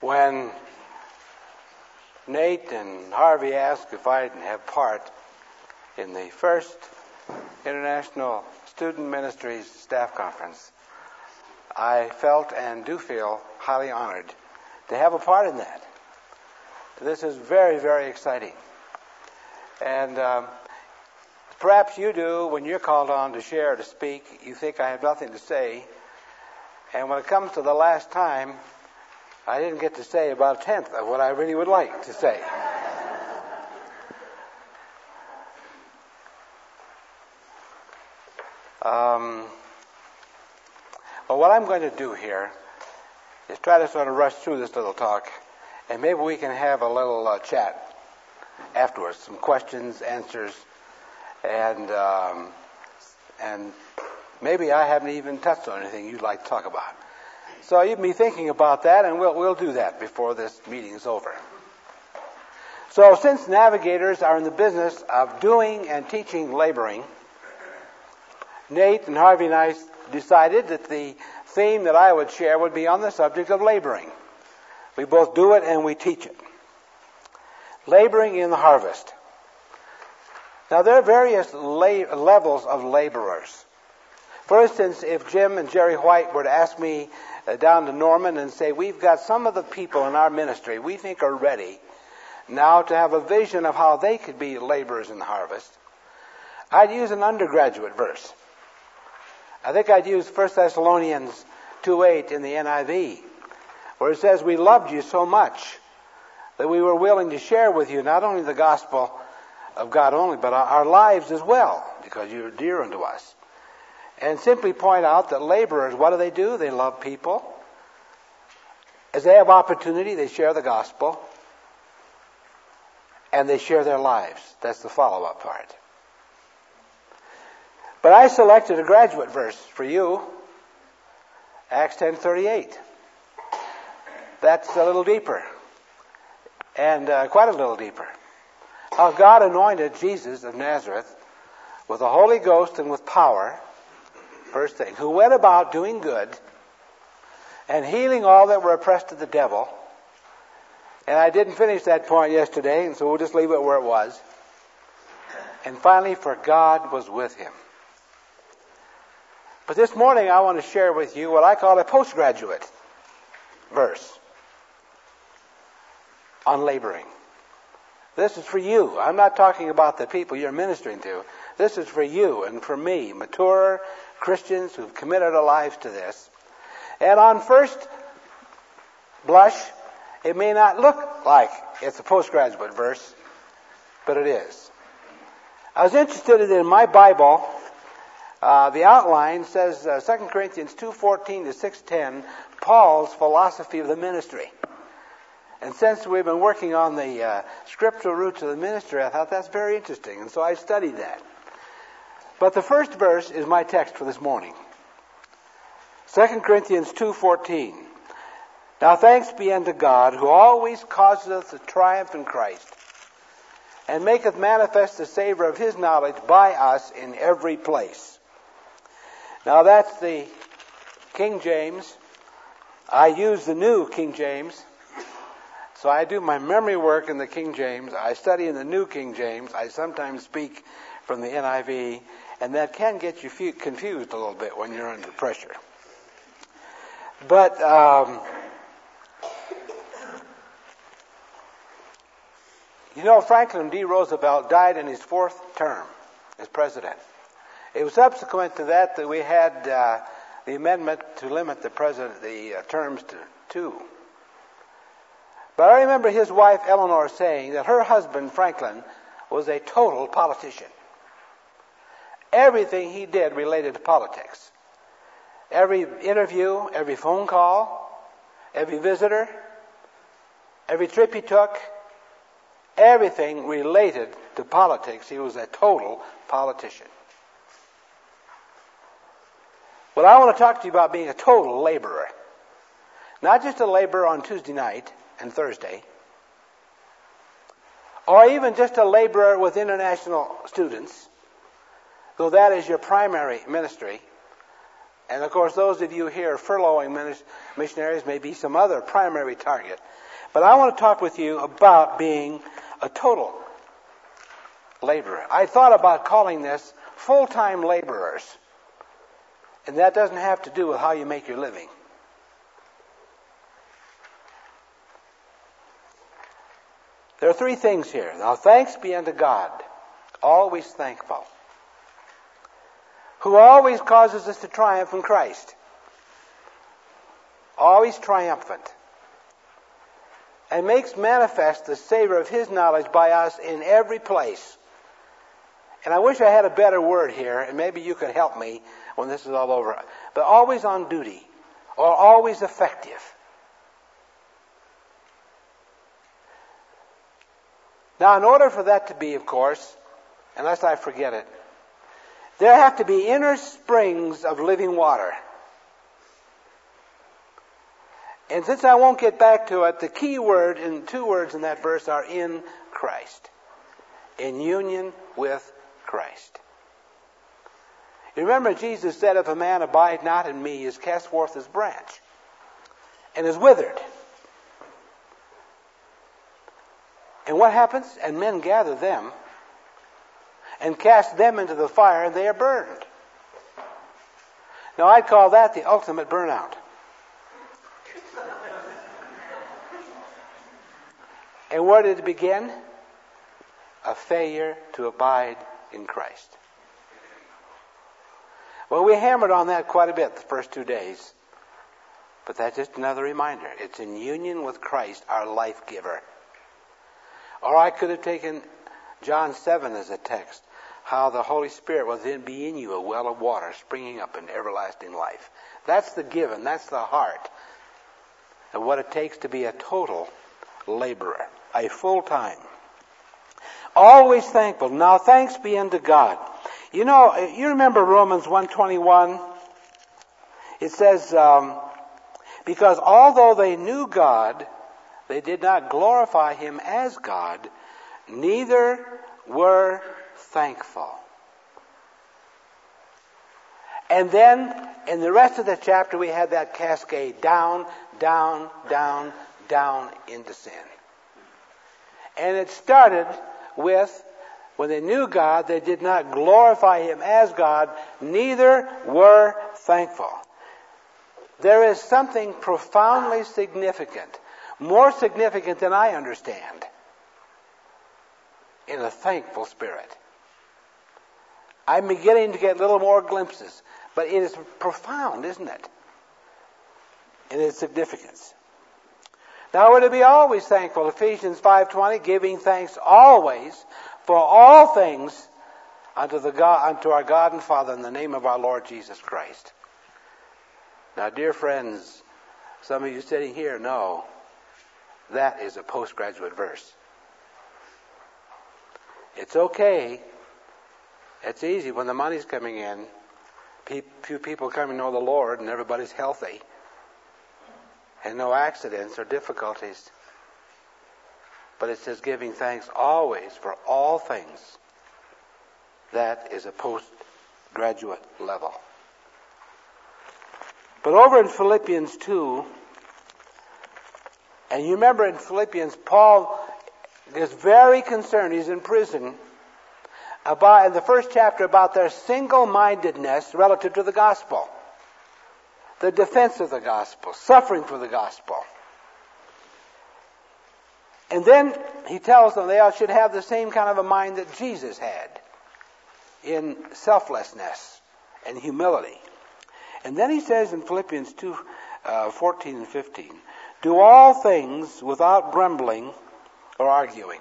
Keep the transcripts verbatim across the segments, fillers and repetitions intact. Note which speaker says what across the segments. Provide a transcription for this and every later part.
Speaker 1: When Nate and Harvey asked if I'd have part in the first International Student Ministries Staff Conference, I felt and do feel highly honored to have a part in that. This is very, very exciting. And um, perhaps you do, when you're called on to share, to speak, you think I have nothing to say. And when it comes to the last time, I didn't get to say about a tenth of what I really would like to say. Um, well, what I'm going to do here is try to sort of rush through this little talk, and maybe we can have a little uh, chat afterwards, some questions, answers, and um, and maybe I haven't even touched on anything you'd like to talk about. So you'd be thinking about that, and we'll we'll do that before this meeting is over. So since navigators are in the business of doing and teaching laboring, Nate and Harvey and I decided that the theme that I would share would be on the subject of laboring. We both do it and we teach it. Laboring in the harvest. Now there are various la- levels of laborers. For instance, if Jim and Jerry White were to ask me uh, down to Norman and say, we've got some of the people in our ministry we think are ready now to have a vision of how they could be laborers in the harvest, I'd use an undergraduate verse. I think I'd use First Thessalonians two eight in the N I V, where it says, we loved you so much that we were willing to share with you not only the gospel of God only, but our, our lives as well, because you're dear unto us. And simply point out that laborers, what do they do? They love people. As they have opportunity, they share the gospel. And they share their lives. That's the follow-up part. But I selected a graduate verse for you. Acts ten thirty-eight. That's a little deeper. And uh, quite a little deeper. How God anointed Jesus of Nazareth with the Holy Ghost and with power, first thing, who went about doing good and healing all that were oppressed of the devil. And I didn't finish that point yesterday, and so we'll just leave it where it was. And finally, for God was with him. But this morning I want to share with you what I call a postgraduate verse on laboring. This is for you. I'm not talking about the people you're ministering to. This is for you and for me, mature Christians who've committed our lives to this. And on first blush, it may not look like it's a postgraduate verse, but it is. I was interested in my Bible. Uh, the outline says uh, Second Corinthians two fourteen to six ten, Paul's philosophy of the ministry. And since we've been working on the uh, scriptural roots of the ministry, I thought that's very interesting, and so I studied that. But the first verse is my text for this morning. Second Corinthians two fourteen. Now thanks be unto God, who always causeth us to triumph in Christ, and maketh manifest the savor of his knowledge by us in every place. Now that's the King James. I use the New King James. So I do my memory work in the King James. I study in the New King James. I sometimes speak from the N I V. And that can get you confused a little bit when you're under pressure. But um, you know, Franklin D. Roosevelt died in his fourth term as president. It was subsequent to that that we had uh, the amendment to limit the president the uh, terms to two. But I remember his wife Eleanor saying that her husband Franklin was a total politician. Everything he did related to politics. Every interview, every phone call, every visitor, every trip he took, everything related to politics. He was a total politician. Well, I want to talk to you about being a total laborer. Not just a laborer on Tuesday night and Thursday, or even just a laborer with international students, though that is your primary ministry, And of course, those of you here furloughing missionaries may be some other primary target. But I want to talk with you about being a total laborer. I thought about calling this full-time laborers. And that doesn't have to do with how you make your living. There are three things here. Now, thanks be unto God, always thankful, who always causes us to triumph in Christ. Always triumphant. And makes manifest the savor of His knowledge by us in every place. And I wish I had a better word here, and maybe you could help me when this is all over. But always on duty, or always effective. Now, in order for that to be, of course, unless I forget it, there have to be inner springs of living water. And since I won't get back to it, the key word in two words in that verse are in Christ. In union with Christ. You remember Jesus said, if a man abide not in me, he is cast forth as branch and is withered. And what happens? And men gather them and cast them into the fire, and they are burned. Now, I'd call that the ultimate burnout. And where did it begin? A failure to abide in Christ. Well, we hammered on that quite a bit the first two days. But that's just another reminder. It's in union with Christ, our life giver. Or I could have taken John seven as a text. How the Holy Spirit will then be in you, a well of water springing up in everlasting life. That's the given. That's the heart of what it takes to be a total laborer. A full-time. Always thankful. Now thanks be unto God. You know, you remember Romans one twenty-one? It says, um, because although they knew God, they did not glorify Him as God, neither were thankful. And then, in the rest of the chapter, we had that cascade down, down, down, down into sin. And it started with, when they knew God, they did not glorify Him as God, neither were thankful. There is something profoundly significant, more significant than I understand, in a thankful spirit. I'm beginning to get a little more glimpses, but it is profound, isn't it? In its significance. Now we're to be always thankful. Ephesians five twenty, giving thanks always for all things unto the God, unto our God and Father in the name of our Lord Jesus Christ. Now, dear friends, some of you sitting here know that is a postgraduate verse. It's okay. It's easy when the money's coming in. Few people come and know the Lord, and everybody's healthy, and no accidents or difficulties. But it says giving thanks always for all things. That is a postgraduate level. But over in Philippians two, and you remember in Philippians, Paul is very concerned. He's in prison. About, in the first chapter, about their single-mindedness relative to the gospel. The defense of the gospel. Suffering for the gospel. And then he tells them they should have the same kind of a mind that Jesus had. In selflessness and humility. And then he says in Philippians two, uh, fourteen and fifteen, do all things without grumbling or arguing,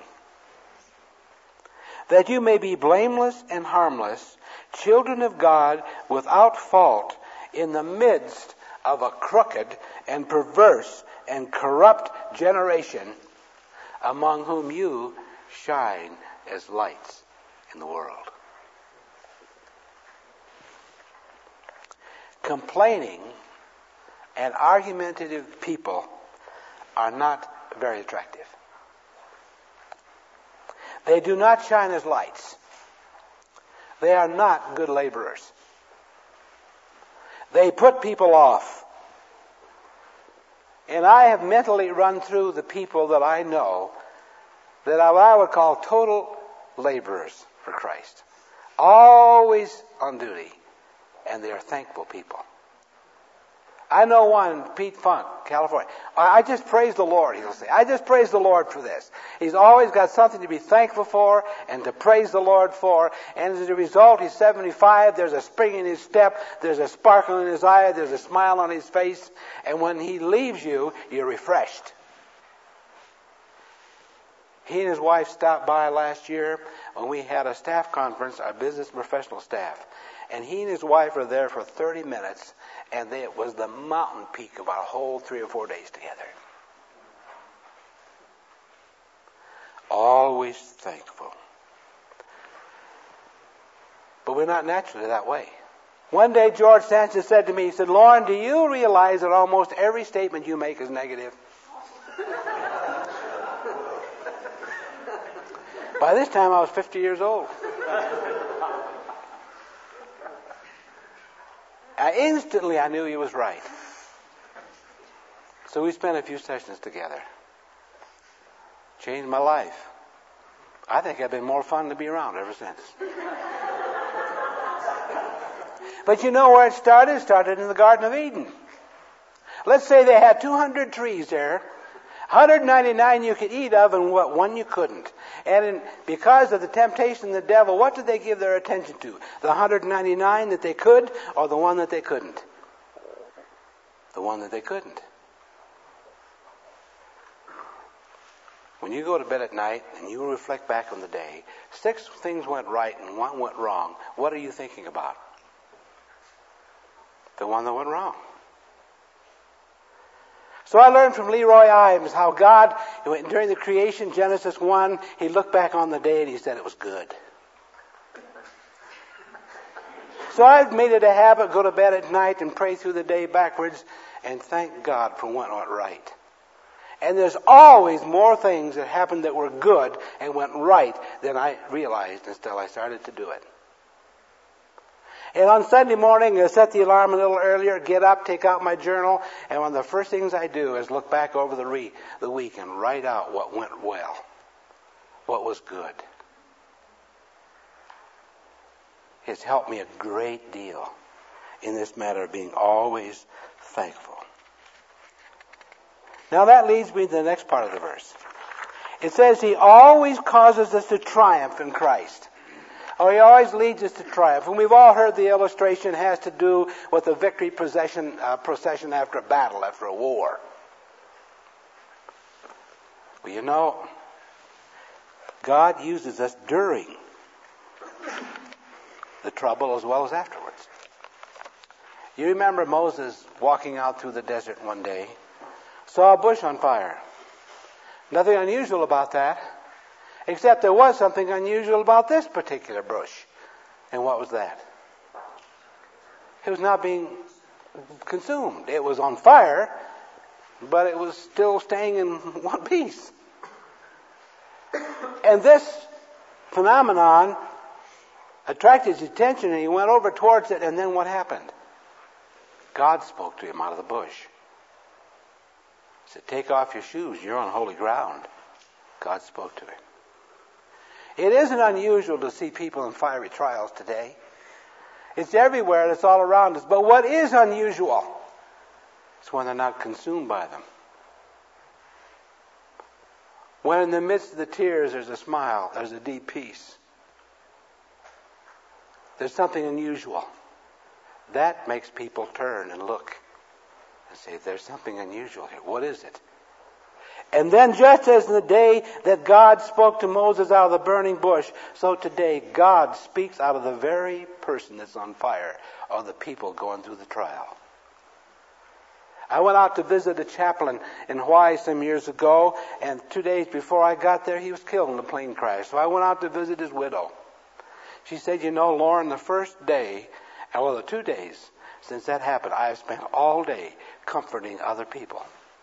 Speaker 1: that you may be blameless and harmless, children of God without fault, in the midst of a crooked and perverse and corrupt generation, among whom you shine as lights in the world. Complaining and argumentative people are not very attractive. They do not shine as lights. They are not good laborers. They put people off. And I have mentally run through the people that I know that I would call total laborers for Christ. Always on duty. And they are thankful people. I know one, Pete Funk, California. I just praise the Lord, he'll say. I just praise the Lord for this. He's always got something to be thankful for and to praise the Lord for. And as a result, he's seventy-five. There's a spring in his step. There's a sparkle in his eye. There's a smile on his face. And when he leaves you, you're refreshed. He and his wife stopped by last year when we had a staff conference, our business professional staff. And he and his wife were there for thirty minutes. And they, it was the mountain peak of our whole three or four days together. Always thankful. But we're not naturally that way. One day George Sanchez said to me, he said, Lauren, do you realize that almost every statement you make is negative? By this time I was fifty years old. I instantly I knew he was right. So we spent a few sessions together. Changed my life. I think I've been more fun to be around ever since. But you know where it started? It started in the Garden of Eden. Let's say they had two hundred trees there. one hundred ninety-nine you could eat of and what one you couldn't. And in, because of the temptation of the devil, what did they give their attention to? The one hundred ninety-nine that they could or the one that they couldn't? The one that they couldn't. When you go to bed at night and you reflect back on the day, six things went right and one went wrong. What are you thinking about? The one that went wrong. So I learned from Leroy Imes how God, during the creation, Genesis one, he looked back on the day and he said it was good. So I've made it a habit, go to bed at night and pray through the day backwards and thank God for what went right. And there's always more things that happened that were good and went right than I realized until I started to do it. And on Sunday morning, I set the alarm a little earlier, get up, take out my journal, and one of the first things I do is look back over the, re- the week and write out what went well, what was good. It's helped me a great deal in this matter of being always thankful. Now that leads me to the next part of the verse. It says, He always causes us to triumph in Christ. Oh, He always leads us to triumph. And we've all heard the illustration has to do with the victory procession, uh, procession after a battle, after a war. Well, you know, God uses us during the trouble as well as afterwards. You remember Moses walking out through the desert one day, saw a bush on fire. Nothing unusual about that. Except there was something unusual about this particular bush. And what was that? It was not being consumed. It was on fire, but it was still staying in one piece. And this phenomenon attracted his attention, and he went over towards it, and then what happened? God spoke to him out of the bush. He said, take off your shoes. You're on holy ground. God spoke to him. It isn't unusual to see people in fiery trials today. It's everywhere and it's all around us. But what is unusual is when they're not consumed by them. When in the midst of the tears there's a smile, there's a deep peace. There's something unusual. That makes people turn and look and say, there's something unusual here. What is it? And then just as in the day that God spoke to Moses out of the burning bush, so today God speaks out of the very person that's on fire, or the people going through the trial. I went out to visit a chaplain in Hawaii some years ago, and two days before I got there, he was killed in a plane crash. So I went out to visit his widow. She said, you know, Lauren, the first day, well, the two days since that happened, I have spent all day comforting other people.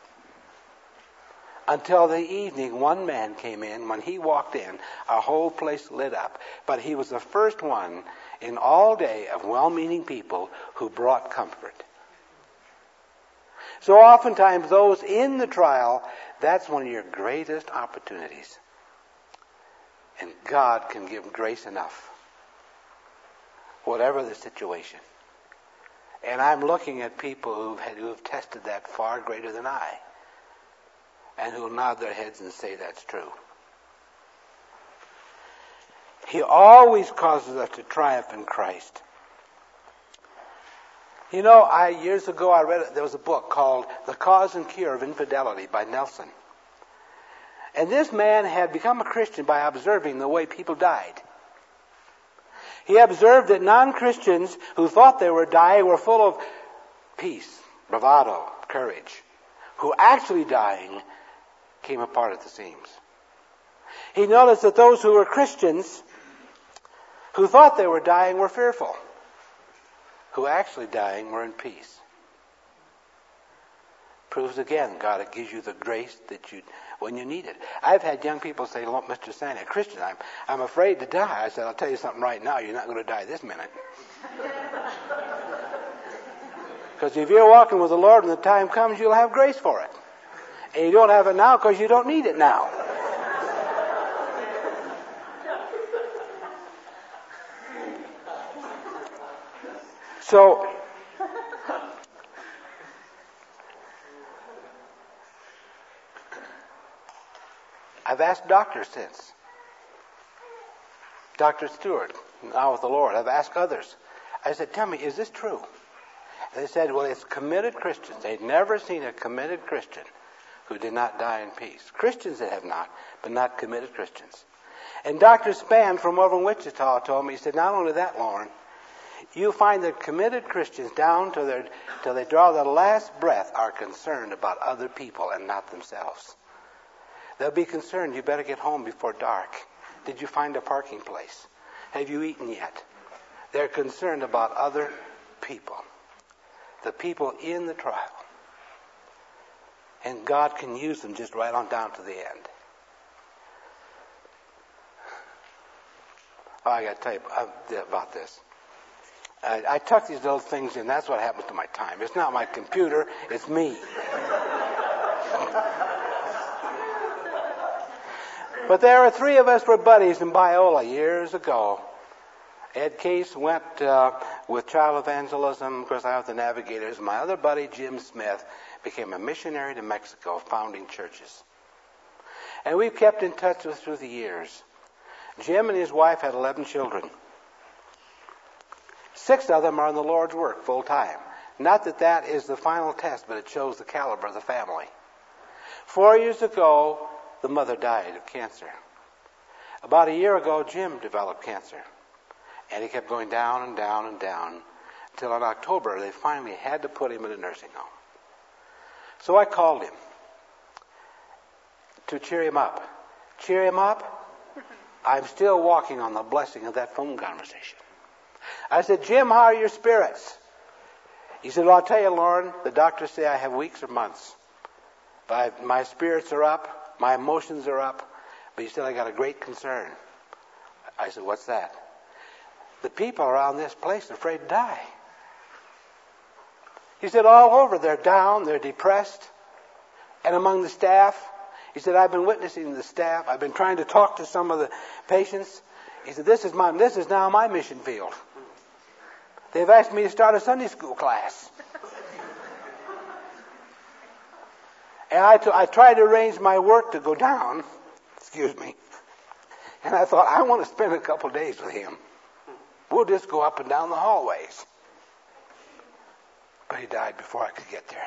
Speaker 1: Until the evening, one man came in. When he walked in, our whole place lit up. But he was the first one in all day of well-meaning people who brought comfort. So oftentimes those in the trial, that's one of your greatest opportunities. And God can give grace enough, whatever the situation. And I'm looking at people who've, had, who've tested that far greater than I, and who'll nod their heads and say that's true. He always causes us to triumph in Christ. You know, I years ago I read there was a book called The Cause and Cure of Infidelity by Nelson. And this man had become a Christian by observing the way people died. He observed that non-Christians who thought they were dying were full of peace, bravado, courage. Who actually dying came apart at the seams. He noticed that those who were Christians who thought they were dying were fearful. Who actually dying were in peace. Proves again, God gives you the grace that you, when you need it. I've had young people say, "Look, Mister Sandy, Christian, I'm, I'm afraid to die." I said, "I'll tell you something right now, you're not going to die this minute." Because if you're walking with the Lord when the time comes, you'll have grace for it. And you don't have it now because you don't need it now. So, I've asked doctors since. Doctor Stewart, now with the Lord. I've asked others. I said, "Tell me, is this true?" They said, "Well, it's committed Christians." They'd never seen a committed Christian who did not die in peace. Christians that have not, but not committed Christians. And Doctor Spann from over in Wichita told me, he said, "Not only that, Lauren, you find that committed Christians down to their, till they draw their last breath are concerned about other people and not themselves. They'll be concerned, you better get home before dark. Did you find a parking place? Have you eaten yet?" They're concerned about other people. The people in the trial. And God can use them just right on down to the end. Oh, I got to tell you about this. I, I tuck these little things in. That's what happens to my time. It's not my computer. It's me. But there were three of us were buddies in Biola years ago. Ed Case went uh, with child evangelism. Of course, I was the Navigators. My other buddy, Jim Smith, became a missionary to Mexico, founding churches. And we've kept in touch with through the years. Jim and his wife had eleven children. Six of them are in the Lord's work full time. Not that that is the final test, but it shows the caliber of the family. Four years ago, the mother died of cancer. About a year ago, Jim developed cancer. And he kept going down and down and down until in October they finally had to put him in a nursing home. So I called him to cheer him up. Cheer him up? I'm still walking on the blessing of that phone conversation. I said, "Jim, how are your spirits?" He said, "Well, I'll tell you, Lauren, the doctors say I have weeks or months. But I, my spirits are up, my emotions are up, but he said, I got a great concern." I said, "What's that?" "The people around this place are afraid to die." He said, "All over, they're down, they're depressed. And among the staff," he said, "I've been witnessing the staff. I've been trying to talk to some of the patients." He said, this is my, this is now my mission field. They've asked me to start a Sunday school class. And I, t- I tried to arrange my work to go down. Excuse me. And I thought, I want to spend a couple of days with him. We'll just go up and down the hallways. But he died before I could get there.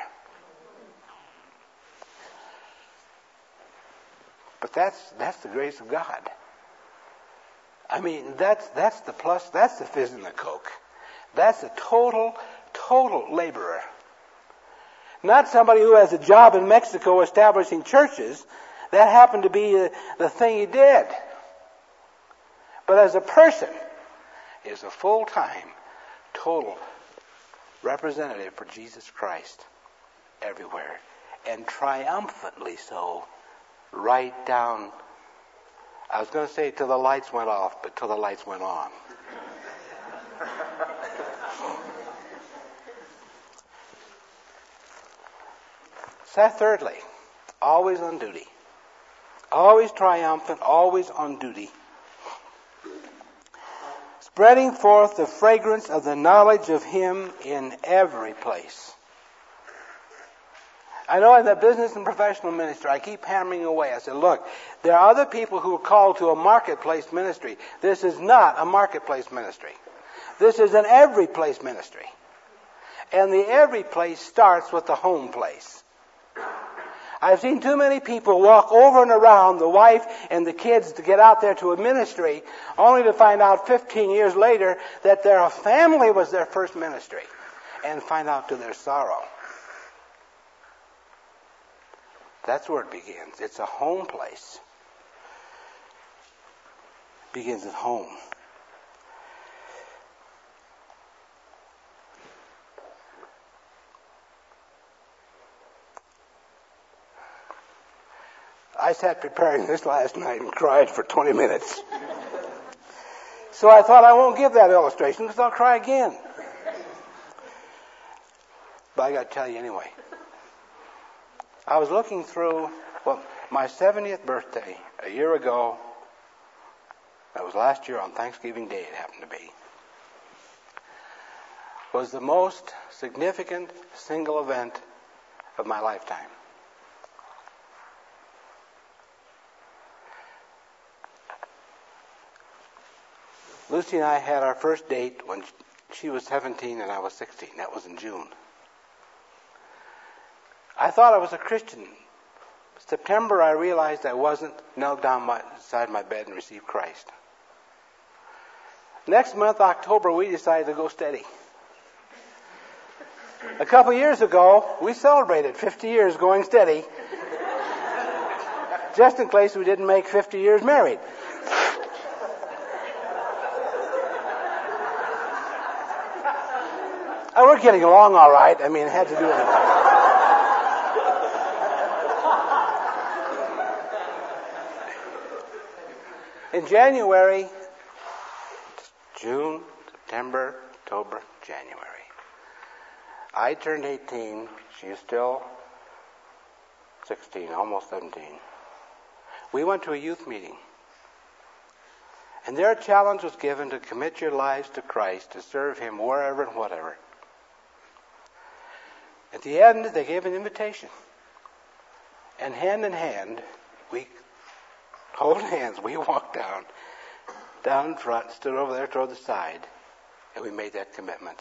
Speaker 1: But that's that's the grace of God. I mean, that's that's the plus, that's the fizz in the Coke. That's a total, total laborer. Not somebody who has a job in Mexico establishing churches. That happened to be the, the thing he did. But as a person, is a full-time, total representative for Jesus Christ everywhere. And triumphantly so, right down, I was going to say till the lights went off, but till the lights went on. So thirdly, always on duty. Always triumphant, always on duty. Spreading forth the fragrance of the knowledge of Him in every place. I know in the business and professional ministry, I keep hammering away. I said, look, there are other people who are called to a marketplace ministry. This is not a marketplace ministry. This is an every place ministry. And the every place starts with the home place. I've seen too many people walk over and around the wife and the kids to get out there to a ministry, only to find out fifteen years later that their family was their first ministry, and find out to their sorrow. That's where it begins. It's a home place. It begins at home. I sat preparing this last night and cried for twenty minutes. So I thought I won't give that illustration because I'll cry again. But I got to tell you anyway. I was looking through, well, my seventieth birthday, a year ago, that was last year on Thanksgiving Day it happened to be, was the most significant single event of my lifetime. Lucy and I had our first date when she was seventeen and I was sixteen. That was in June. I thought I was a Christian. September, I realized I wasn't, knelt down my, beside my bed and received Christ. Next month, October, we decided to go steady. A couple years ago, we celebrated fifty years going steady, just in case we didn't make fifty years married. Oh, we're getting along all right. I mean, it had to do with it. In January, June, September, October, January, I turned eighteen. She is still sixteen, almost seventeen. We went to a youth meeting. And their challenge was given to commit your lives to Christ, to serve Him wherever and whatever. At the end, they gave an invitation. And hand in hand, we, holding hands, we walked down, down in front, stood over there toward the side, and we made that commitment.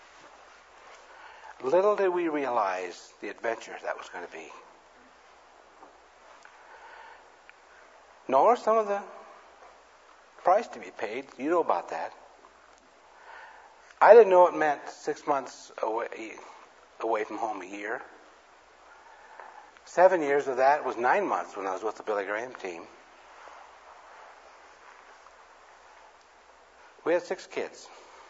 Speaker 1: Little did we realize the adventure that was going to be. Nor some of the price to be paid. You know about that. I didn't know it meant six months away, away from home a year. Seven years of that was nine months when I was with the Billy Graham team. We had six kids.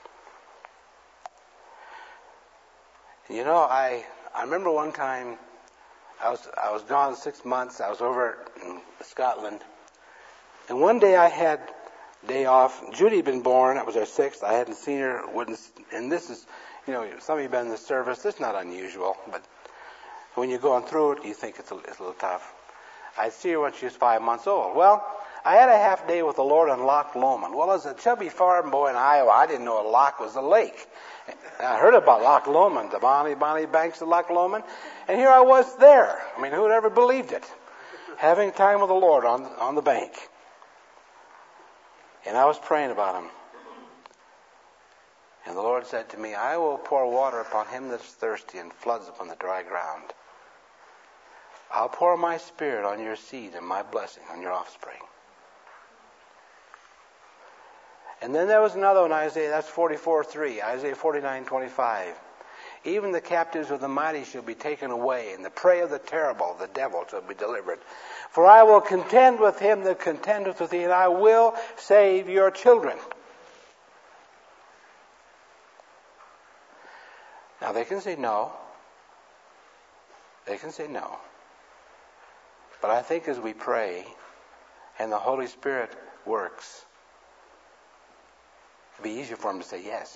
Speaker 1: You know, I I remember one time I was I was gone six months. I was over in Scotland, and one day I had day off. Judy had been born. That was her sixth. I hadn't seen her. Wouldn't, and this is, you know, some of you have been in the service. This is not unusual, but when you're going through it, you think it's a, it's a little tough. I'd see her when she was five months old. Well, I had a half day with the Lord on Loch Lomond. Well, as a chubby farm boy in Iowa, I didn't know a loch was a lake. I heard about Loch Lomond, the bonny, bonny banks of Loch Lomond, and here I was there. I mean, who would ever believed it? Having time with the Lord on on the bank. And I was praying about him. And the Lord said to me, I will pour water upon him that is thirsty and floods upon the dry ground. I'll pour my spirit on your seed and my blessing on your offspring. And then there was another one, Isaiah, that's forty-four three, Isaiah forty-nine twenty-five. Even the captives of the mighty shall be taken away, and the prey of the terrible, the devil, shall be delivered. For I will contend with him that contendeth with thee, and I will save your children. Now they can say no. They can say no. But I think as we pray and the Holy Spirit works, It'd be easier for him to say yes.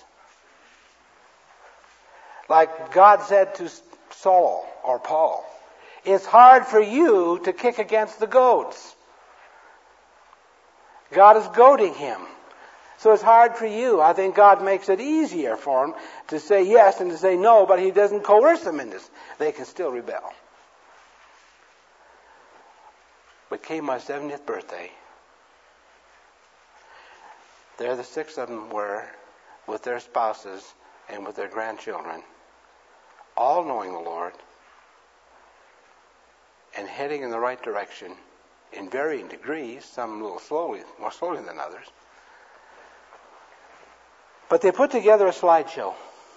Speaker 1: Like God said to Saul or Paul, it's hard for you to kick against the goats. God is goading him. So it's hard for you. I think God makes it easier for him to say yes and to say no, but he doesn't coerce them in this. They can still rebel. But came my seventieth birthday. There the six of them were with their spouses and with their grandchildren, all knowing the Lord and heading in the right direction in varying degrees, some a little slowly, more slowly than others. But they put together a slideshow.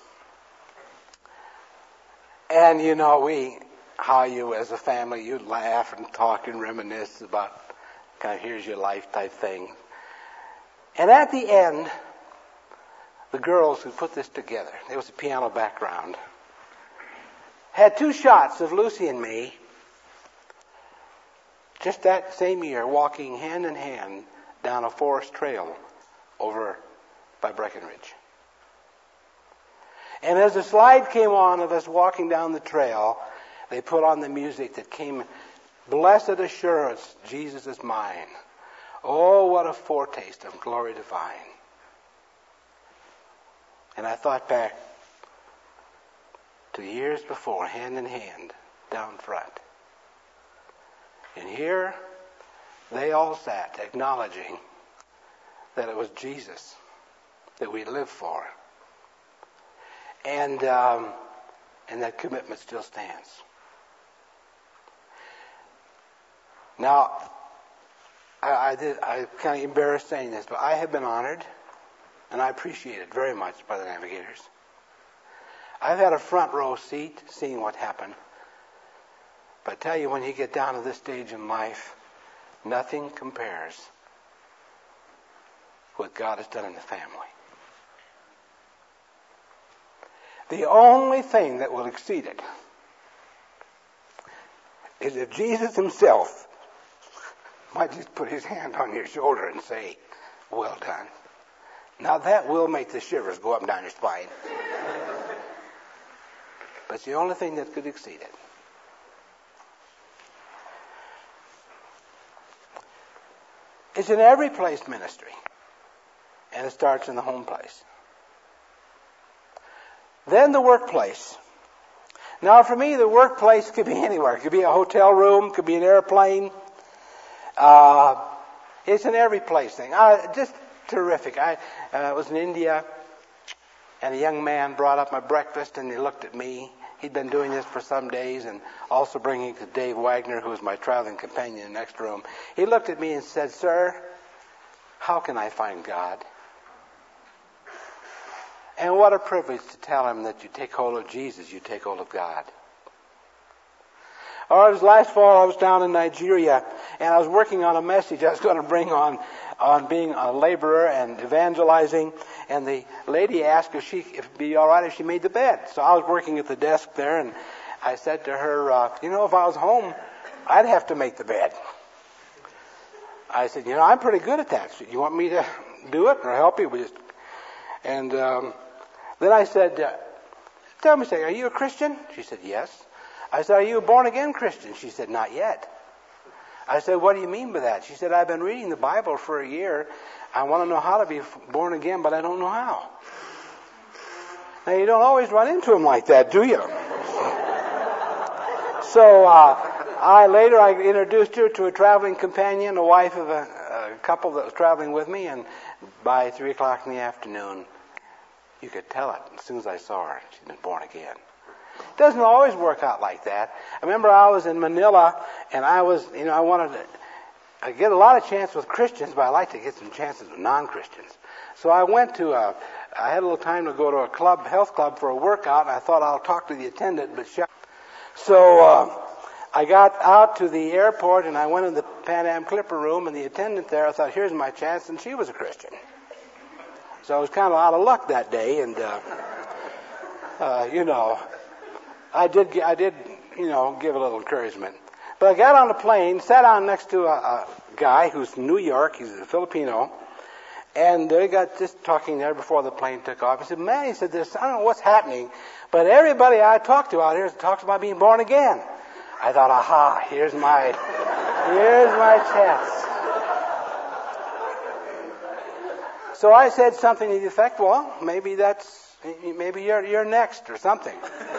Speaker 1: And you know, we, how you as a family, you'd laugh and talk and reminisce about kind of here's your life type thing. And at the end, the girls who put this together, there was a piano background, had two shots of Lucy and me, just that same year, walking hand in hand down a forest trail over by Breckenridge. And as the slide came on of us walking down the trail, they put on the music that came, Blessed Assurance, Jesus is mine. Oh, what a foretaste of glory divine. And I thought back to years before, hand in hand, down front. And here they all sat, acknowledging that it was Jesus that we lived for. And um, and that commitment still stands. Now, I, I did. I kind of embarrassed saying this, but I have been honored, and I appreciate it very much by the Navigators. I've had a front row seat seeing what happened. But I tell you, when you get down to this stage in life, nothing compares what God has done in the family. The only thing that will exceed it is if Jesus himself might just put his hand on your shoulder and say, well done. Now that will make the shivers go up and down your spine. But it's the only thing that could exceed it. It's an every place ministry. And it starts in the home place. Then the workplace. Now for me, the workplace could be anywhere. It could be a hotel room, it could be an airplane. Uh, it's an every place thing. Uh, just terrific. I uh, was in India, and a young man brought up my breakfast, and he looked at me. He'd been doing this for some days, and also bringing to Dave Wagner, who was my traveling companion in the next room. He looked at me and said, "Sir, how can I find God?" And what a privilege to tell him that you take hold of Jesus, you take hold of God. Or it was last fall, I was down in Nigeria, and I was working on a message I was going to bring on, on being a laborer and evangelizing. And the lady asked if she, if it'd be all right if she made the bed. So I was working at the desk there, and I said to her, uh, you know, if I was home, I'd have to make the bed. I said, you know, I'm pretty good at that. So you want me to do it or help you? We just, and um, then I said, uh, tell me, say, are you a Christian? She said, yes. I said, are you a born-again Christian? She said, not yet. I said, what do you mean by that? She said, I've been reading the Bible for a year. I want to know how to be born again, but I don't know how. Now, you don't always run into them like that, do you? So, uh, I later I introduced her to a traveling companion, a wife of a, a couple that was traveling with me, and by three o'clock in the afternoon, you could tell it. As soon as I saw her, she'd been born again. It doesn't always work out like that. I remember I was in Manila, and I was, you know, I wanted to I get a lot of chances with Christians, but I like to get some chances with non-Christians. So I went to a, I had a little time to go to a club, health club for a workout, and I thought I'll talk to the attendant, but she, so uh, I got out to the airport, and I went in the Pan Am Clipper room, and the attendant there, I thought, here's my chance, and she was a Christian. So I was kind of out of luck that day, and, uh, uh, you know, I did, I did, you know, give a little encouragement. But I got on the plane, sat down next to a, a guy who's from New York, he's a Filipino, And they got just talking there before the plane took off. He said, man, he said, this, I don't know what's happening, but everybody I talk to out here talks about being born again. I thought, aha, here's my, here's my chance. So I said something to the effect, well, maybe that's, maybe you're, you're next or something.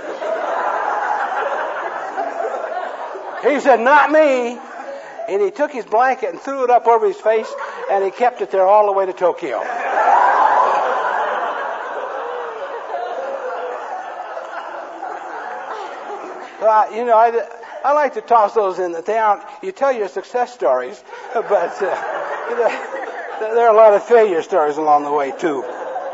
Speaker 1: He said, not me. And he took his blanket and threw it up over his face, and he kept it there all the way to Tokyo. Uh, you know, I, I like to toss those in that they aren't, you tell your success stories, but uh, you know, there are a lot of failure stories along the way, too.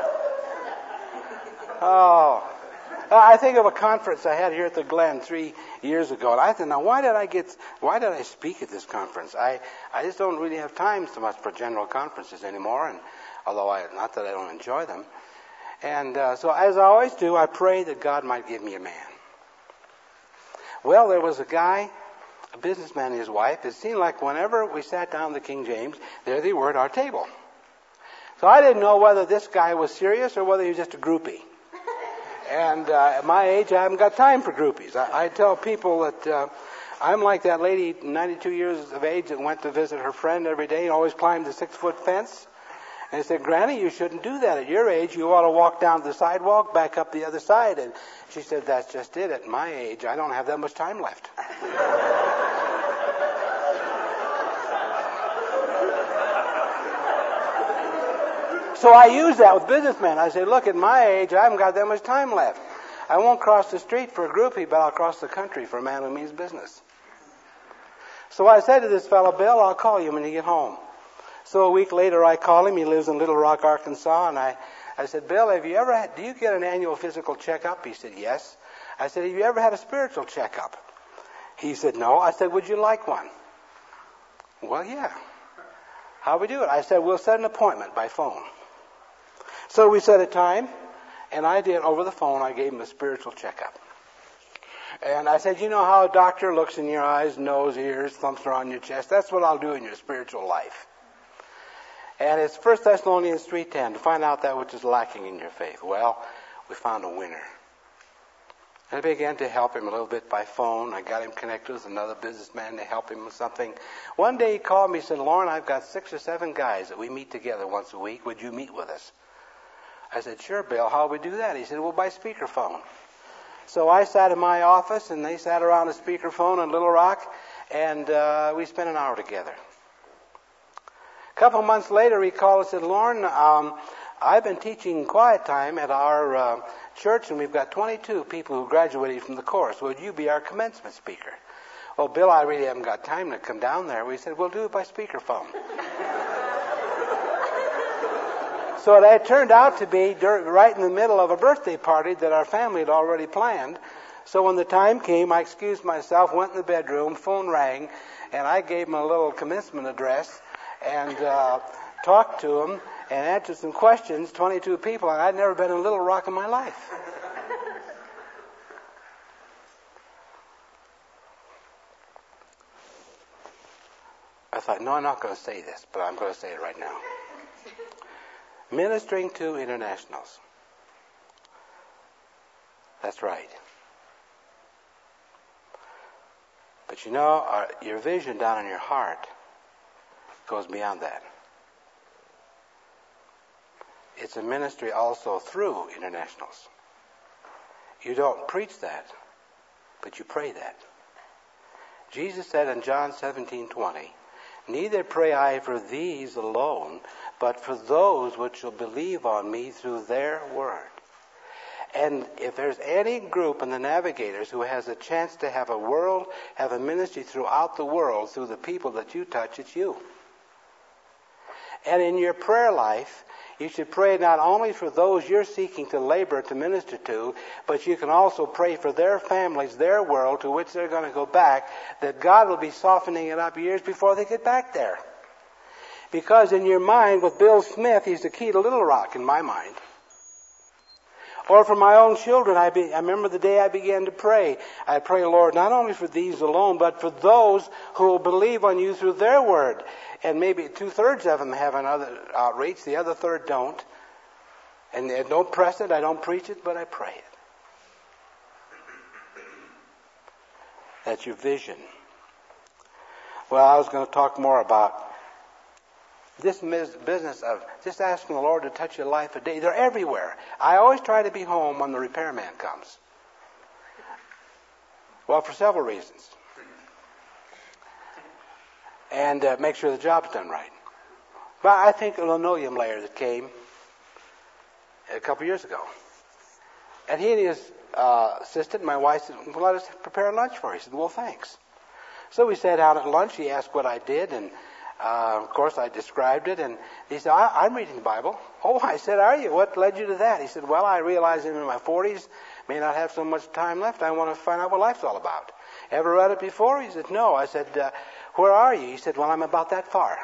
Speaker 1: Oh. I think of a conference I had here at the Glen three years ago, and I thought, now why did I get, why did I speak at this conference? I, I just don't really have time so much for general conferences anymore, and although I, not that I don't enjoy them. And uh, so as I always do, I pray that God might give me a man. Well, there was a guy, a businessman and his wife. It seemed like whenever we sat down at the King James, there they were at our table. So I didn't know whether this guy was serious or whether he was just a groupie. And uh, at my age, I haven't got time for groupies. I, I tell people that uh, I'm like that lady, ninety-two years of age, that went to visit her friend every day and always climbed the six-foot fence. And I said, Granny, you shouldn't do that. At your age, you ought to walk down the sidewalk, back up the other side. And she said, that's just it. At my age, I don't have that much time left. So I use that with businessmen. I say, look, at my age, I haven't got that much time left. I won't cross the street for a groupie, but I'll cross the country for a man who means business. So I said to this fellow, Bill, I'll call you when you get home. So a week later, I call him. He lives in Little Rock, Arkansas. And I, I said, Bill, have you ever had, do you get an annual physical checkup? He said, yes. I said, have you ever had a spiritual checkup? He said, no. I said, would you like one? Well, yeah. How we do it? I said, we'll set an appointment by phone. So we set a time, and I did over the phone. I gave him a spiritual checkup. And I said, you know how a doctor looks in your eyes, nose, ears, thumps around your chest? That's what I'll do in your spiritual life. And it's First Thessalonians three ten, to find out that which is lacking in your faith. Well, we found a winner. And I began to help him a little bit by phone. I got him connected with another businessman to help him with something. One day he called me and said, Lauren, I've got six or seven guys that we meet together once a week. Would you meet with us? I said, sure, Bill. How do we do that? He said, well, by speakerphone. So I sat in my office, and they sat around a speakerphone in Little Rock, and uh, we spent an hour together. A couple months later, he called and said, Lauren, um, I've been teaching quiet time at our uh, church, and we've got twenty-two people who graduated from the course. Would you be our commencement speaker? Well, Bill, I really haven't got time to come down there. We said, we'll do it by speakerphone. So it turned out to be right in the middle of a birthday party that our family had already planned. So when the time came, I excused myself, went in the bedroom, phone rang, and I gave him a little commencement address and uh, talked to him and answered some questions, twenty-two people, and I'd never been in Little Rock in my life. I thought, no, I'm not going to say this, but I'm going to say it right now. Ministering to internationals. That's right. But you know, our, your vision down in your heart goes beyond that. It's a ministry also through internationals. You don't preach that, but you pray that. Jesus said in John seventeen twenty, neither pray I for these alone, but for those which shall believe on me through their word. And if there's any group in the Navigators who has a chance to have a world, have a ministry throughout the world through the people that you touch, it's you. And in your prayer life, you should pray not only for those you're seeking to labor to minister to, but you can also pray for their families, their world to which they're going to go back, that God will be softening it up years before they get back there. Because in your mind, with Bill Smith, he's the key to Little Rock in my mind. Or for my own children, I, be, I remember the day I began to pray. I pray, Lord, not only for these alone, but for those who will believe on you through their word. and maybe two-thirds of them have another outreach, the other third don't. And I don't press it, I don't preach it, but I pray it. That's your vision. Well, I was going to talk more about this business of just asking the Lord to touch your life a day. They're everywhere. I always try to be home when the repairman comes. Well, for several reasons. And uh, make sure the job's done right. But I think a linoleum layer that came a couple years ago. And he and his uh, assistant, my wife, said, well, let us prepare lunch for you. He said, well, thanks. So we sat down at lunch. He asked what I did, and uh, of course I described it. And he said, I, I'm reading the Bible. Oh, I said, are you? What led you to that? He said, well, I realize I'm in my forties, may not have so much time left. I want to find out what life's all about. Ever read it before? He said, no. I said, uh, where are you? He said, well, I'm about that far.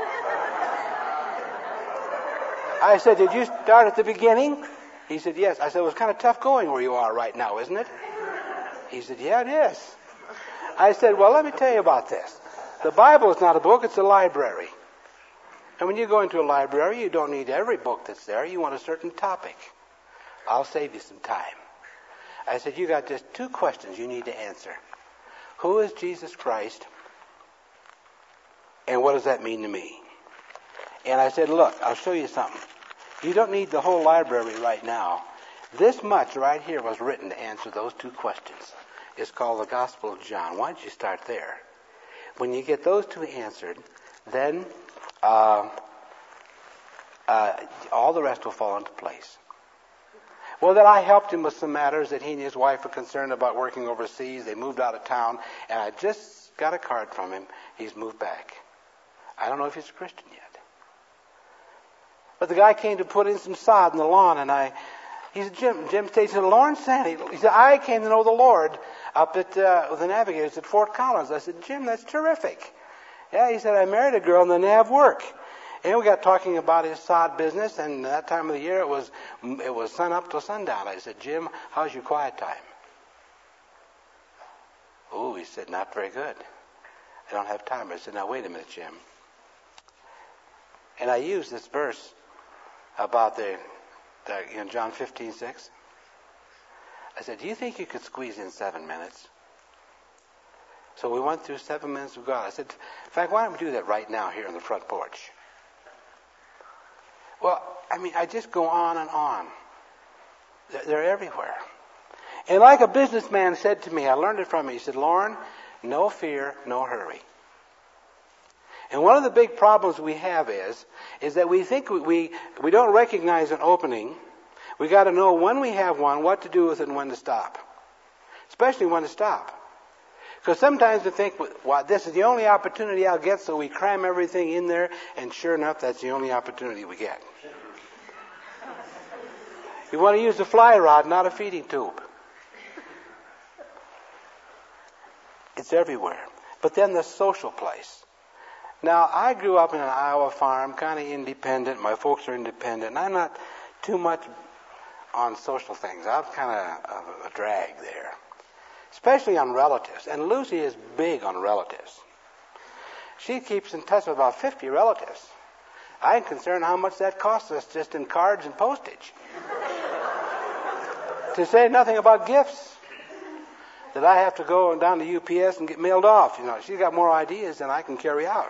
Speaker 1: I said, did you start at the beginning? He said, yes. I said, well, it's kind of tough going where you are right now, isn't it? He said, yeah, it is. I said, well, let me tell you about this. The Bible is not a book, it's a library. And when you go into a library, you don't need every book that's there. You want a certain topic. I'll save you some time. I said, you got just two questions you need to answer. Who is Jesus Christ? And what does that mean to me? And I said, look, I'll show you something. You don't need the whole library right now. This much right here was written to answer those two questions. It's called the Gospel of John. Why don't you start there? When you get those two answered, then uh, uh, all the rest will fall into place. Well, then I helped him with some matters that he and his wife were concerned about working overseas. They moved out of town, and I just got a card from him. He's moved back. I don't know if he's a Christian yet. But the guy came to put in some sod in the lawn, and I, he said, Jim, Jim State said, Lawrence Sandy. He said, I came to know the Lord up at uh, the Navigators at Fort Collins. I said, Jim, that's terrific. Yeah, he said, I married a girl and then they have work. And we got talking about his sod business, and that time of the year it was it was sun up till sundown. I said, Jim, how's your quiet time? Oh, he said, not very good. I don't have time. I said, now wait a minute, Jim. And I used this verse about the, the in John fifteen six. I said, do you think you could squeeze in seven minutes? So we went through seven minutes of God. I said, in fact, why don't we do that right now here on the front porch? Well, I mean, I just go on and on. They're, they're everywhere. And like a businessman said to me, I learned it from him. He said, Lauren, no fear, no hurry. And one of the big problems we have is, is that we think we, we, we don't recognize an opening. We got to know when we have one, what to do with it, and when to stop. Especially when to stop. Because sometimes we think, well, this is the only opportunity I'll get, so we cram everything in there, and sure enough, that's the only opportunity we get. You want to use a fly rod, not a feeding tube. It's everywhere. But then the social place. Now, I grew up in an Iowa farm, kind of independent. My folks are independent. And I'm not too much on social things. I'm kind of a drag there. Especially on relatives. And Lucy is big on relatives. She keeps in touch with about fifty relatives. I'm concerned how much that costs us just in cards and postage. To say nothing about gifts that I have to go down to U P S and get mailed off. You know, she's got more ideas than I can carry out.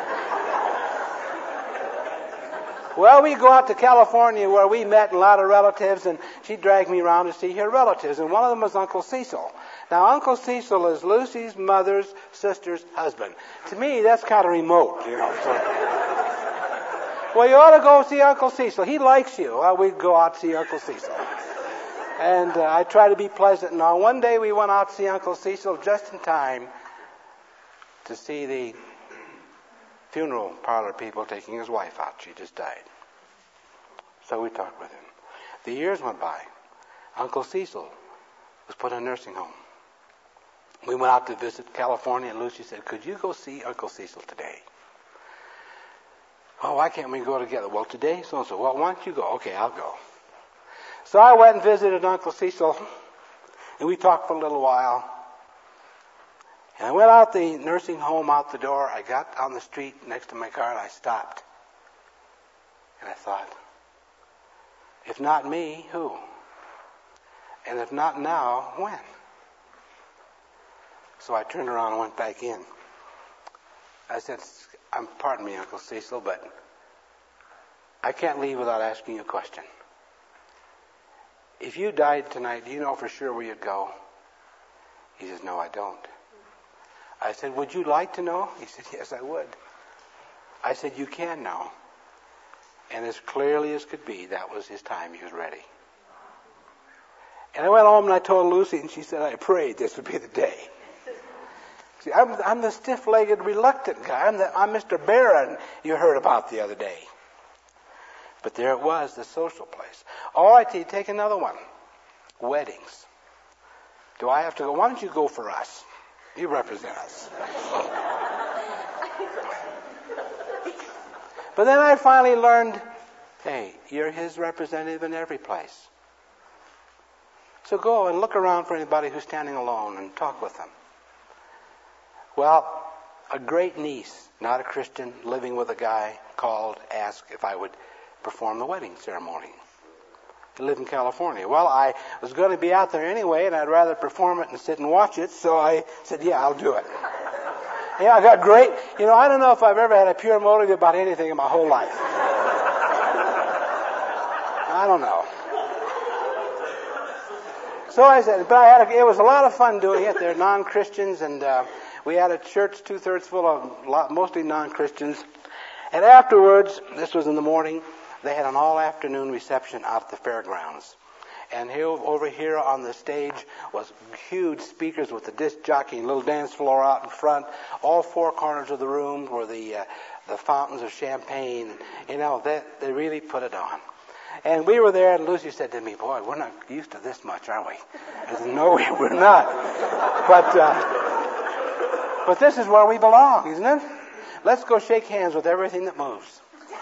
Speaker 1: Well, we go out to California where we met a lot of relatives, and she dragged me around to see her relatives, and one of them was Uncle Cecil. Now, Uncle Cecil is Lucy's mother's sister's husband. To me, that's kind of remote, you know. So. Well, you ought to go see Uncle Cecil. He likes you. Well, we'd go out to see Uncle Cecil. And uh, I try to be pleasant. Now, one day we went out to see Uncle Cecil just in time to see the funeral parlor people taking his wife out. She just died. So we talked with him. The years went by. Uncle Cecil was put in a nursing home. We went out to visit California, and Lucy said, could you go see Uncle Cecil today? Oh, why can't we go together? Well, today, so-and-so. Well, why don't you go? Okay, I'll go. So I went and visited Uncle Cecil, and we talked for a little while. And I went out the nursing home, out the door. I got on the street next to my car, and I stopped. And I thought, if not me, who? And if not now, when? So I turned around and went back in. I said, um, pardon me, Uncle Cecil, but I can't leave without asking you a question. If you died tonight, do you know for sure where you'd go? He says, no, I don't. I said, would you like to know? He said, yes, I would. I said, you can know. And as clearly as could be, that was his time. He was ready. And I went home and I told Lucy, and she said, I prayed this would be the day. See, I'm, I'm the stiff-legged, reluctant guy. I'm, the, I'm Mister Barron you heard about the other day. But there it was, the social place. All right, you take another one. Weddings. Do I have to go? Why don't you go for us? You represent us. But then I finally learned, hey, you're his representative in every place. So go and look around for anybody who's standing alone and talk with them. Well, a great niece, not a Christian, living with a guy, called, asked if I would perform the wedding ceremony. He lived in California. Well, I was going to be out there anyway, and I'd rather perform it and sit and watch it, so I said, yeah, I'll do it. Yeah, I got great. You know, I don't know if I've ever had a pure motive about anything in my whole life. I don't know. So I said, but I had a, it was a lot of fun doing it. They're non-Christians, and uh, we had a church two-thirds full of lot, mostly non-Christians. And afterwards, this was in the morning, they had an all-afternoon reception out at the fairgrounds. And here, over here on the stage was huge speakers with the disc jockey and little dance floor out in front. All four corners of the room were the uh, the fountains of champagne. You know, they, they really put it on. And we were there, and Lucy said to me, boy, we're not used to this much, are we? I said, no, we're not. But, uh, but this is where we belong, isn't it? Let's go shake hands with everything that moves.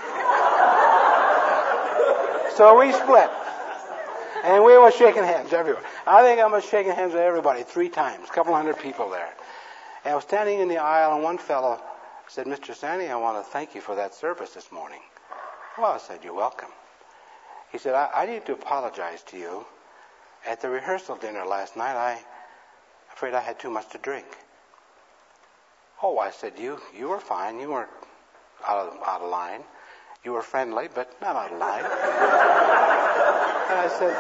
Speaker 1: So we split. And we were shaking hands everywhere. I think I was shaking hands with everybody three times, a couple hundred people there. And I was standing in the aisle, and one fellow said, Mister Sandy, I want to thank you for that service this morning. Well, I said, you're welcome. He said, I, I need to apologize to you. At the rehearsal dinner last night, I, I'm afraid I had too much to drink. Oh, I said, you you were fine. You weren't out of, out of line. You were friendly, but not out of line. And I said,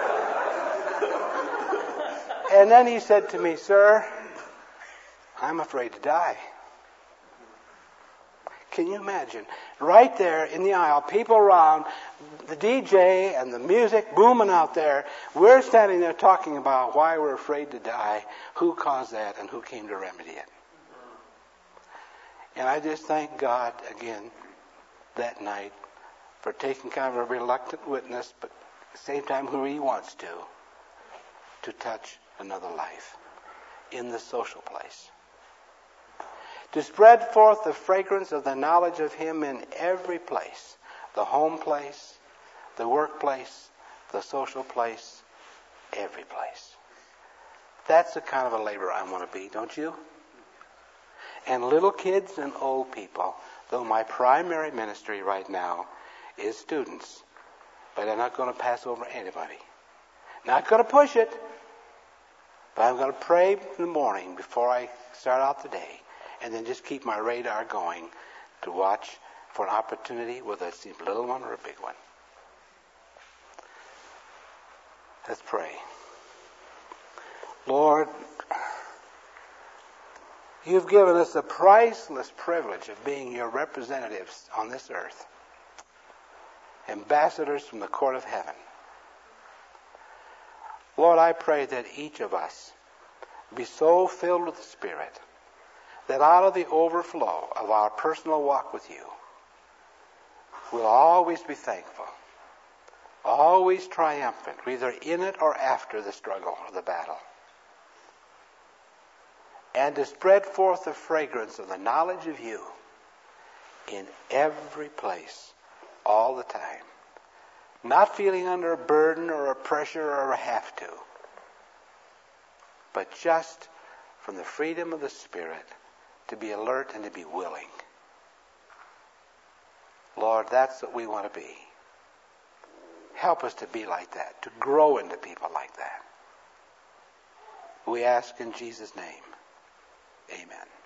Speaker 1: yeah. And then he said to me, sir, I'm afraid to die. Can you imagine? Right there in the aisle, people around, the D J and the music booming out there. We're standing there talking about why we're afraid to die, who caused that, and who came to remedy it. And I just thank God again that night for taking kind of a reluctant witness, but at the same time who he wants to, to touch another life in the social place. To spread forth the fragrance of the knowledge of him in every place, the home place, the workplace, the social place, every place. That's the kind of a laborer I want to be, don't you? And little kids and old people, though my primary ministry right now is students, but I'm not going to pass over anybody. Not going to push it, but I'm going to pray in the morning before I start out the day, and then just keep my radar going to watch for an opportunity, whether it's a little one or a big one. Let's pray. Lord, you've given us the priceless privilege of being your representatives on this earth, ambassadors from the court of heaven. Lord, I pray that each of us be so filled with the Spirit that out of the overflow of our personal walk with you, we'll always be thankful, always triumphant, either in it or after the struggle or the battle. And to spread forth the fragrance of the knowledge of you in every place, all the time. Not feeling under a burden or a pressure or a have to, but just from the freedom of the Spirit to be alert and to be willing. Lord, that's what we want to be. Help us to be like that, to grow into people like that. We ask in Jesus' name. Amen.